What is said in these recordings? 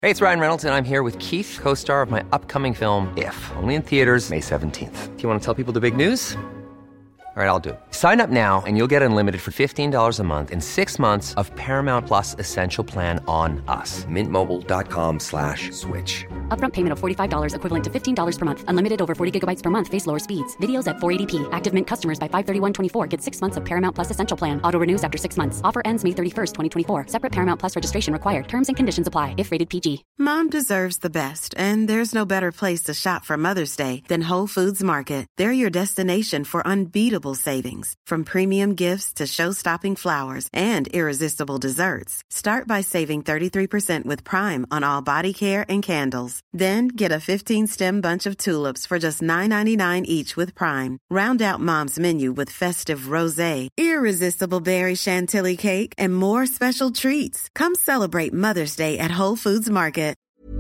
Hey, it's Ryan Reynolds, and I'm here with Keith, co-star of my upcoming film, If, only in theaters May 17th. Do you want to tell people the big news? All right, I'll do it. Sign up now and you'll get unlimited for $15 a month and 6 months of Paramount Plus Essential Plan on us. MintMobile.com/switch. Upfront payment of $45 equivalent to $15 per month. Unlimited over 40 gigabytes per month. Face lower speeds. Videos at 480p. Active Mint customers by 531.24 get 6 months of Paramount Plus Essential Plan. Auto renews after 6 months. Offer ends May 31st, 2024. Separate Paramount Plus registration required. Terms and conditions apply if rated PG. Mom deserves the best, and there's no better place to shop for Mother's Day than Whole Foods Market. They're your destination for unbeatable savings. From premium gifts to show-stopping flowers and irresistible desserts. Start by saving 33% with Prime on all body care and candles. Then get a 15-stem bunch of tulips for just $9.99 each with Prime. Round out Mom's menu with festive rosé, irresistible berry chantilly cake, and more special treats. Come celebrate Mother's Day at Whole Foods Market.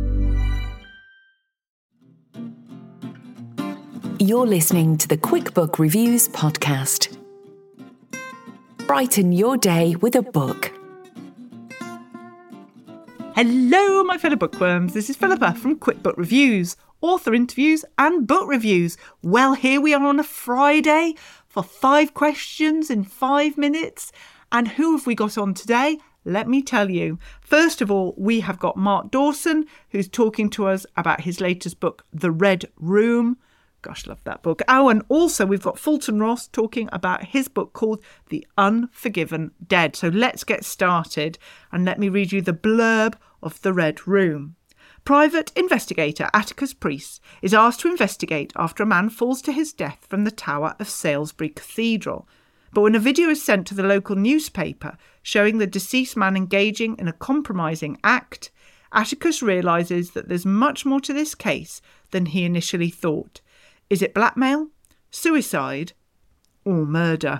You're listening to the QuickBook Reviews podcast. Brighten your day with a book. Hello, my fellow bookworms. This is Philippa from QuickBook Reviews, author interviews and book reviews. Well, here we are on a Friday for 5 questions in 5 minutes. And who have we got on today? Let me tell you. First of all, we have got Mark Dawson, who's talking to us about his latest book, The Red Room. Gosh, love that book. Oh, and also we've got Fulton Ross talking about his book called The Unforgiven Dead. So let's get started and let me read you the blurb of The Red Room. Private investigator Atticus Priest is asked to investigate after a man falls to his death from the tower of Salisbury Cathedral. But when a video is sent to the local newspaper showing the deceased man engaging in a compromising act, Atticus realises that there's much more to this case than he initially thought. Is it blackmail, suicide, or murder?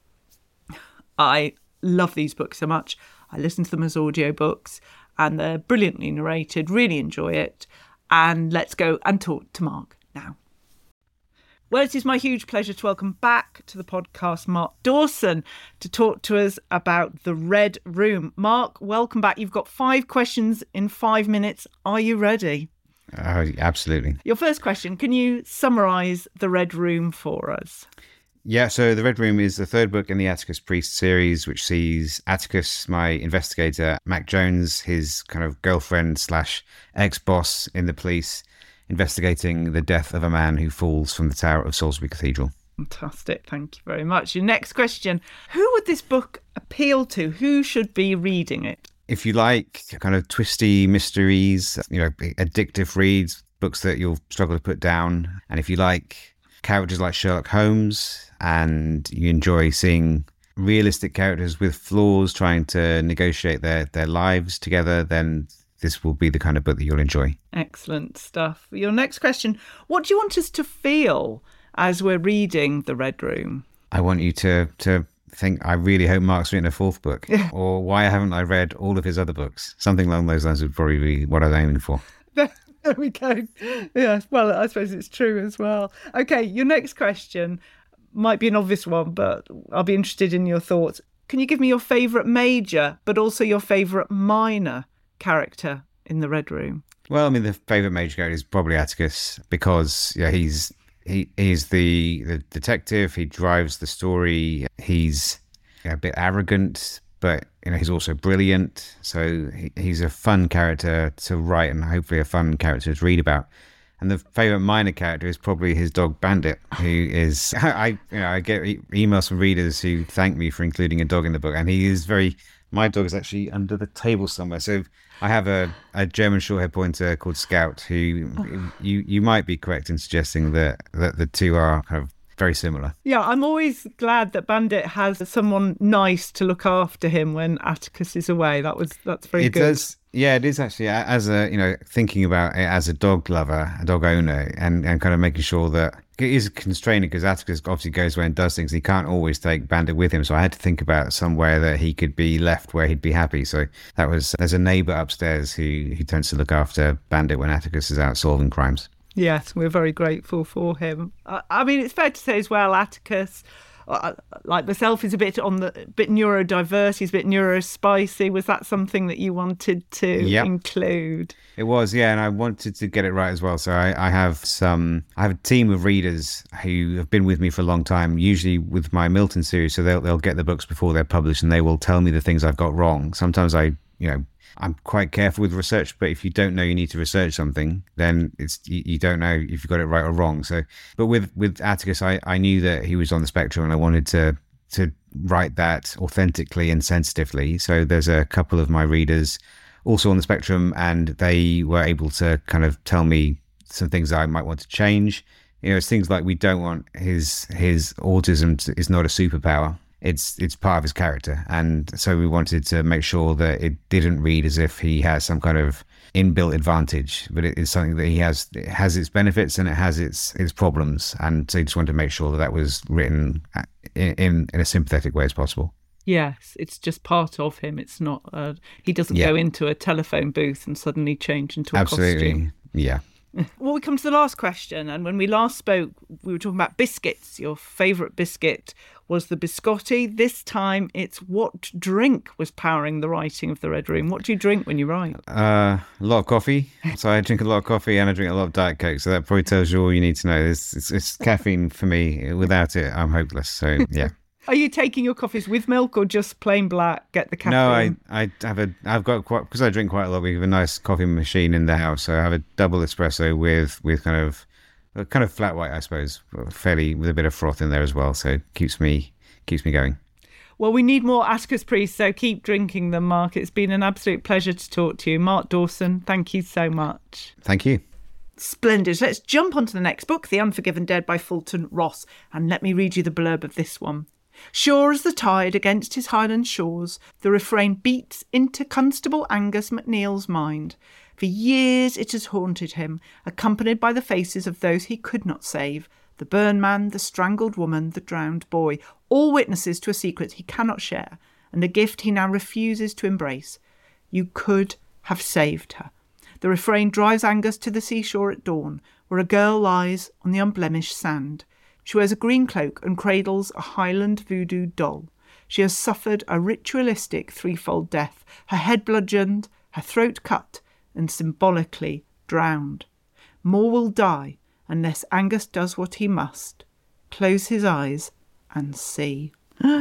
I love these books so much. I listen to them as audiobooks and they're brilliantly narrated, really enjoy it. And let's go and talk to Mark now. Well, it is my huge pleasure to welcome back to the podcast Mark Dawson to talk to us about The Red Room. Mark, welcome back. You've got 5 questions in 5 minutes. Are you ready? Absolutely. Your first question, can you summarise The Red Room for us? Yeah, so The Red Room is the 3rd book in the Atticus Priest series, which sees Atticus, my investigator, Mac Jones, his kind of girlfriend / ex-boss in the police, investigating the death of a man who falls from the tower of Salisbury Cathedral. Fantastic. Thank you very much. Your next question, who would this book appeal to? Who should be reading it? If you like kind of twisty mysteries, addictive reads, books that you'll struggle to put down, and if you like characters like Sherlock Holmes and you enjoy seeing realistic characters with flaws trying to negotiate their lives together, then this will be the kind of book that you'll enjoy. Excellent stuff. Your next question, what do you want us to feel as we're reading The Red Room? I want you to think, I really hope Mark's written a 4th book. Or why haven't I read all of his other books? Something along those lines would probably be what I was aiming for. There we go. Yes, well, I suppose it's true as well. Okay, your next question might be an obvious one, but I'll be interested in your thoughts. Can you give me your favourite major, but also your favourite minor character in The Red Room? Well, I mean, the favourite major character is probably Atticus because he's the detective. He drives the story. He's a bit arrogant, but he's also brilliant. So he's a fun character to write and hopefully a fun character to read about. And the favourite minor character is probably his dog Bandit, who is I get emails from readers who thank me for including a dog in the book, and he is my dog is actually under the table somewhere. So I have a German Shorthair Pointer called Scout, who you might be correct in suggesting that the two are kind of very similar. Yeah, I'm always glad that Bandit has someone nice to look after him when Atticus is away. That's very good. It does. Yeah, it is actually, as a, thinking about it as a dog lover, a dog owner, and kind of making sure that it is constraining because Atticus obviously goes away and does things. He can't always take Bandit with him. So I had to think about somewhere that he could be left where he'd be happy. So there's a neighbour upstairs who tends to look after Bandit when Atticus is out solving crimes. Yes, we're very grateful for him. I mean, it's fair to say as well, Atticus like myself, is a bit neurodiverse. He's a bit neurospicy. Was that something that you wanted to include? It was, yeah, and I wanted to get it right as well. So I have a team of readers who have been with me for a long time, usually with my Milton series. So they'll get the books before they're published, and they will tell me the things I've got wrong. Sometimes I'm quite careful with research, but if you don't know you need to research something, then you don't know if you got it right or wrong. So, but with Atticus, I knew that he was on the spectrum, and I wanted to write that authentically and sensitively. So there's a couple of my readers also on the spectrum, and they were able to kind of tell me some things that I might want to change. It's things like we don't want his autism is not a superpower. It's part of his character, and so we wanted to make sure that it didn't read as if he has some kind of inbuilt advantage, but it is something that it has its benefits and it has its problems, and so he just wanted to make sure that was written in a sympathetic way as possible. Yes, it's just part of him. It's not he doesn't go into a telephone booth and suddenly change into a costume. Yeah. Well, we come to the last question, and when we last spoke, we were talking about biscuits. Your favourite biscuit was the biscotti. This time, it's what drink was powering the writing of The Red Room? What do you drink when you write? A lot of coffee. So I drink a lot of coffee and I drink a lot of Diet Coke. So that probably tells you all you need to know. It's caffeine for me. Without it, I'm hopeless. So, yeah. Are you taking your coffees with milk or just plain black? Get the caffeine? No, I've got because I drink quite a lot. We have a nice coffee machine in the house, so I have a double espresso with kind of flat white, I suppose, fairly with a bit of froth in there as well. So it keeps me going. Well, we need more Atticus Priest, so keep drinking them, Mark. It's been an absolute pleasure to talk to you, Mark Dawson. Thank you so much. Thank you. Splendid. Let's jump on to the next book, The Unforgiven Dead by Fulton Ross, and let me read you the blurb of this one. Sure as the tide against his Highland shores, the refrain beats into Constable Angus MacNeill's mind. For years it has haunted him, accompanied by the faces of those he could not save, the burned man, the strangled woman, the drowned boy, all witnesses to a secret he cannot share, and a gift he now refuses to embrace. You could have saved her. The refrain drives Angus to the seashore at dawn, where a girl lies on the unblemished sand. She wears a green cloak and cradles a Highland voodoo doll. She has suffered a ritualistic threefold death, her head bludgeoned, her throat cut, and symbolically drowned. More will die unless Angus does what he must, close his eyes and see.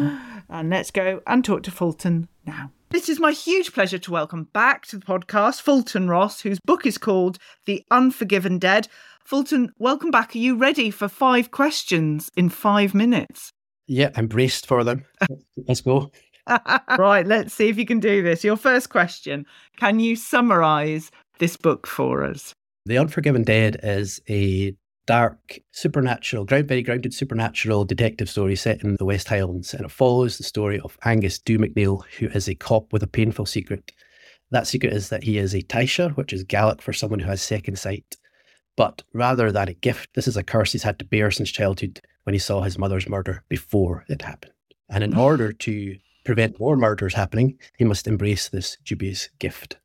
And let's go and talk to Fulton now. It is my huge pleasure to welcome back to the podcast Fulton Ross, whose book is called The Unforgiven Dead. Fulton, welcome back. Are you ready for 5 questions in 5 minutes? Yeah, I'm braced for them. Let's go. Right, let's see if you can do this. Your first question, can you summarise this book for us? The Unforgiven Dead is a dark, supernatural, very grounded supernatural detective story set in the West Highlands, and it follows the story of Angus Dhu MacNeill, who is a cop with a painful secret. That secret is that he is a Taisha, which is Gaelic for someone who has second sight. But rather than a gift, this is a curse he's had to bear since childhood when he saw his mother's murder before it happened. And in order to prevent more murders happening, he must embrace this dubious gift.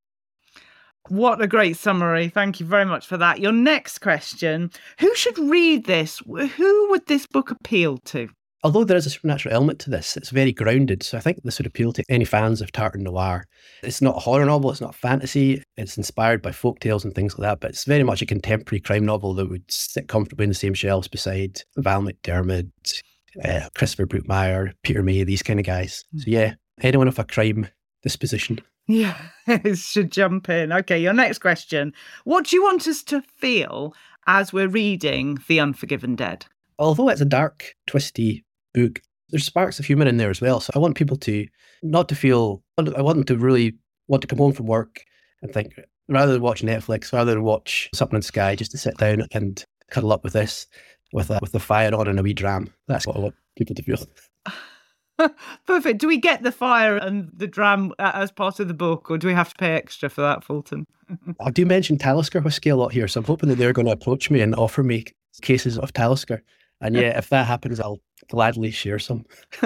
What a great summary. Thank you very much for that. Your next question, who should read this? Who would this book appeal to? Although there is a supernatural element to this, it's very grounded, so I think this would appeal to any fans of Tartan Noir. It's not a horror novel, it's not fantasy, it's inspired by folktales and things like that, but it's very much a contemporary crime novel that would sit comfortably in the same shelves beside Val McDermid, Christopher Brookmeyer, Peter May, these kind of guys. So yeah, anyone of a crime disposition. Yeah, should jump in. Okay, your next question. What do you want us to feel as we're reading The Unforgiven Dead? Although it's a dark, twisty book, there's sparks of humour in there as well. So I want people to not to feel, I want them to really want to come home from work and think, rather than watch Netflix, rather than watch something on Sky, just to sit down and cuddle up with this, with the fire on and a wee dram. That's what I want people to feel. Perfect. Do we get the fire and the dram as part of the book, or do we have to pay extra for that, Fulton? I do mention Talisker whiskey a lot here, so I'm hoping that they're going to approach me and offer me cases of Talisker. And yeah, if that happens, I'll gladly share some.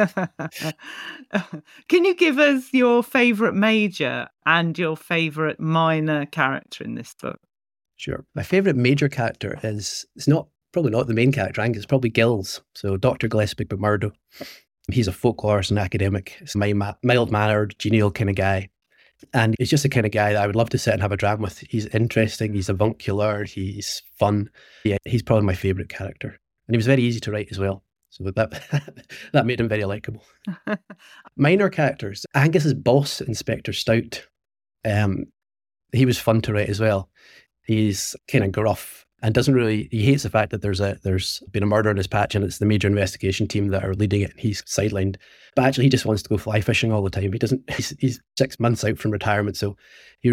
Can you give us your favourite major and your favourite minor character in this book? Sure. My favourite major character is not probably not the main character, Angus, probably Gills. So Dr. Gillespie McMurdo. He's a folklorist and academic. He's a mild-mannered, genial kind of guy. And he's just the kind of guy that I would love to sit and have a dram with. He's interesting, he's avuncular, he's fun. Yeah, he's probably my favourite character. And he was very easy to write as well. So that made him very likeable. Minor characters. Angus's boss, Inspector Stout. He was fun to write as well. He's kind of gruff and he hates the fact that there's been a murder in his patch and it's the major investigation team that are leading it. He's sidelined. But actually he just wants to go fly fishing all the time. He's 6 months out from retirement, so he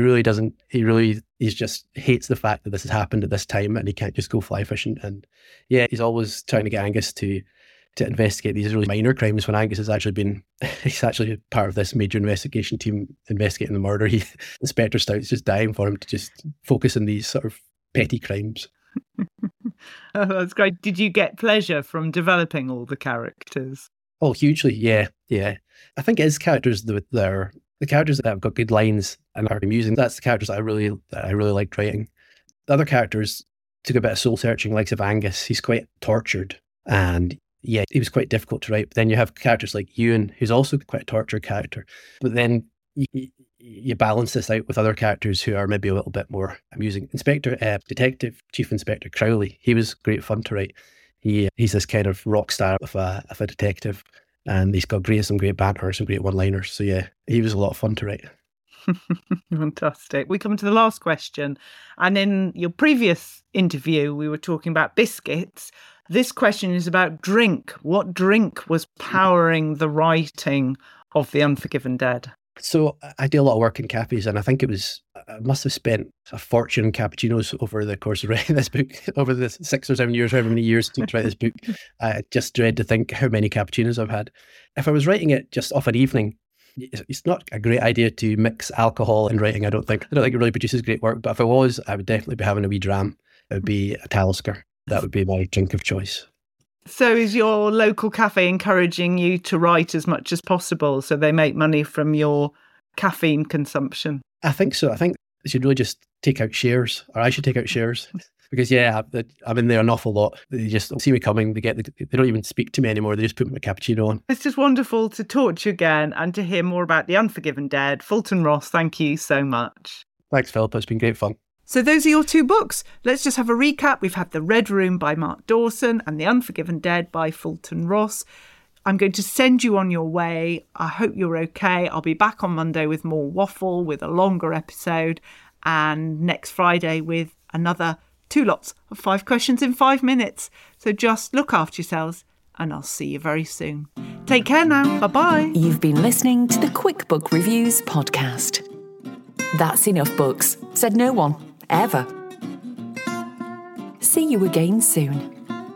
just hates the fact that this has happened at this time and he can't just go fly fishing. And yeah, he's always trying to get Angus to investigate these really minor crimes when Angus he's actually part of this major investigation team investigating the murder. Inspector Stout's just dying for him to just focus on these sort of petty crimes. Oh, that's great. Did you get pleasure from developing all the characters? Oh, hugely, yeah. I think his characters, the characters that have got good lines and are amusing, that's the characters that I really liked writing. The other characters took a bit of soul searching, like of Angus. He's quite tortured, and yeah, he was quite difficult to write. But then you have characters like Ewan, who's also quite a tortured character. But then you balance this out with other characters who are maybe a little bit more amusing. Chief Inspector Crowley, he was great fun to write. He's this kind of rock star of a detective, and he's got some great banter, some great one-liners. So yeah, he was a lot of fun to write. Fantastic. We come to the last question. And in your previous interview, we were talking about biscuits. This question is about drink. What drink was powering the writing of The Unforgiven Dead? So I do a lot of work in cafes, and I think I must have spent a fortune in cappuccinos over the course of writing this book, over the 6 or 7 years, however many years it took to write this book. I just dread to think how many cappuccinos I've had. If I was writing it just off an evening, it's not a great idea to mix alcohol in writing, I don't think. I don't think it really produces great work, but if I was, I would definitely be having a wee dram. It would be a Talisker. That would be my drink of choice. So is your local cafe encouraging you to write as much as possible so they make money from your caffeine consumption? I think so. I think they should really just take out shares, or I should take out shares. Because, yeah, I'm in there an awful lot. They just see me coming. They don't even speak to me anymore. They just put my cappuccino on. It's just wonderful to talk to you again and to hear more about The Unforgiven Dead. Fulton Ross, thank you so much. Thanks, Philippa. It's been great fun. So those are your 2 books. Let's just have a recap. We've had The Red Room by Mark Dawson and The Unforgiven Dead by Fulton Ross. I'm going to send you on your way. I hope you're okay. I'll be back on Monday with more waffle, with a longer episode, and next Friday with another 2 lots of 5 questions in 5 minutes. So just look after yourselves, and I'll see you very soon. Take care now. Bye-bye. You've been listening to the Quick Book Reviews podcast. That's enough books, said no one, ever. See you again soon.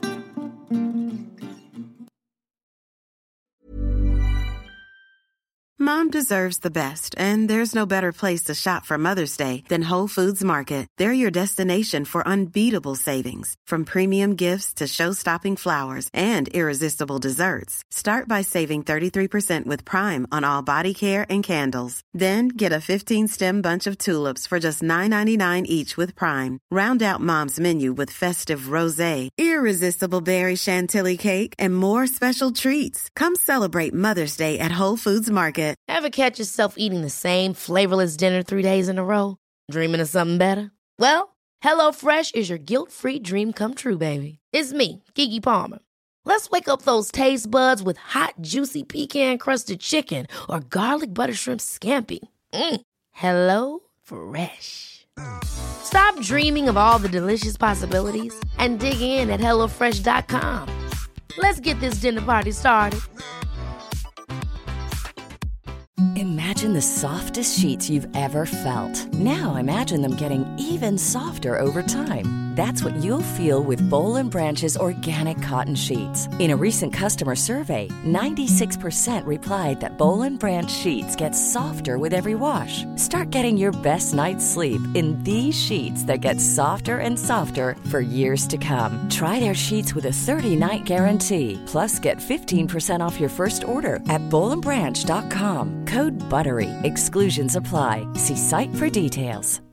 Mom deserves the best, and there's no better place to shop for Mother's Day than Whole Foods Market. They're your destination for unbeatable savings, from premium gifts to show-stopping flowers and irresistible desserts. Start by saving 33% with Prime on all body care and candles. Then get a 15-stem bunch of tulips for just $9.99 each with Prime. Round out Mom's menu with festive rosé, irresistible berry chantilly cake, and more special treats. Come celebrate Mother's Day at Whole Foods Market. Ever catch yourself eating the same flavorless dinner 3 days in a row? Dreaming of something better? Well, HelloFresh is your guilt-free dream come true, baby. It's me, Keke Palmer. Let's wake up those taste buds with hot, juicy pecan-crusted chicken or garlic butter shrimp scampi. Hello Fresh. Stop dreaming of all the delicious possibilities and dig in at HelloFresh.com. Let's get this dinner party started. Imagine the softest sheets you've ever felt. Now imagine them getting even softer over time. That's what you'll feel with Boll & Branch's organic cotton sheets. In a recent customer survey, 96% replied that Boll & Branch sheets get softer with every wash. Start getting your best night's sleep in these sheets that get softer and softer for years to come. Try their sheets with a 30-night guarantee. Plus, get 15% off your first order at bollandbranch.com. Code BUTTERY. Exclusions apply. See site for details.